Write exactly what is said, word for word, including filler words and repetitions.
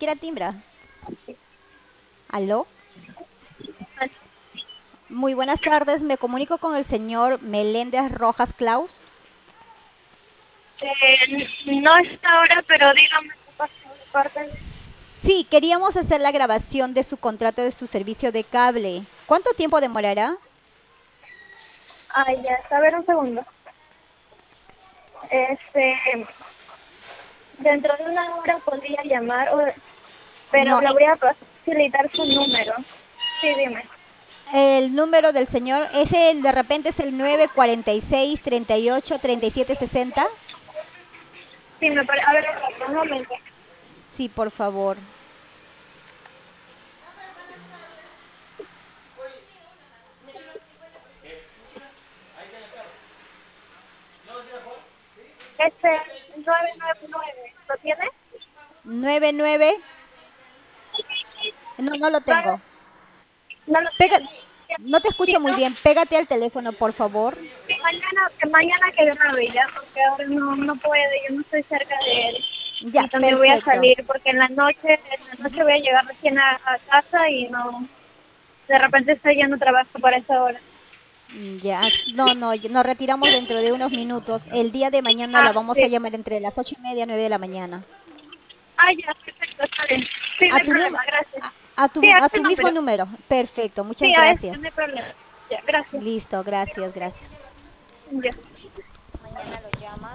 siquiera timbra. ¿Aló? Muy buenas tardes, me comunico con el señor Meléndez Rojas Claus. Eh, no está ahora, pero dígame qué pasa de parte. Sí, queríamos hacer la grabación de su contrato de su servicio de cable. ¿Cuánto tiempo demorará? Ay, ya, está, a ver un segundo. Este, dentro de una hora podría llamar, o- pero No, le eh, voy a facilitar su número. Sí, dime. el número del señor, ese de repente es el nueve cuarenta y seis, treinta y ocho, treinta y siete sesenta. Sí, me parece. A ver, un momento. Sí, por favor. Este, nueve nueve nueve, ¿lo tiene? Nueve nueve. No, no lo Nueve, tengo. no lo Pega, tiene. no te Sí, escucho muy no. bien. Pégate al teléfono, por favor. Sí, mañana, que mañana que grabe ya, porque ahora no, no puede, yo no estoy cerca de él. Ya, Y también voy a perfecto. salir, porque en la noche, en la noche voy a llegar recién a, a casa y no, de repente estoy ya no trabajo para esa hora. Mm, Ya, no, no, ya- nos retiramos dentro de unos minutos. El día de mañana la Ah, vamos a sí. llamar entre las ocho y media, nueve de la mañana. Ah, ya, perfecto, está bien. Sí, no A hay tu, num- problema, gracias. a, a tu, Sí, a a este tu mismo número. número. Perfecto, muchas Sí, a este, no hay gracias. problema. Ya, gracias. Listo, gracias, gracias. Ya. Mañana lo llamas.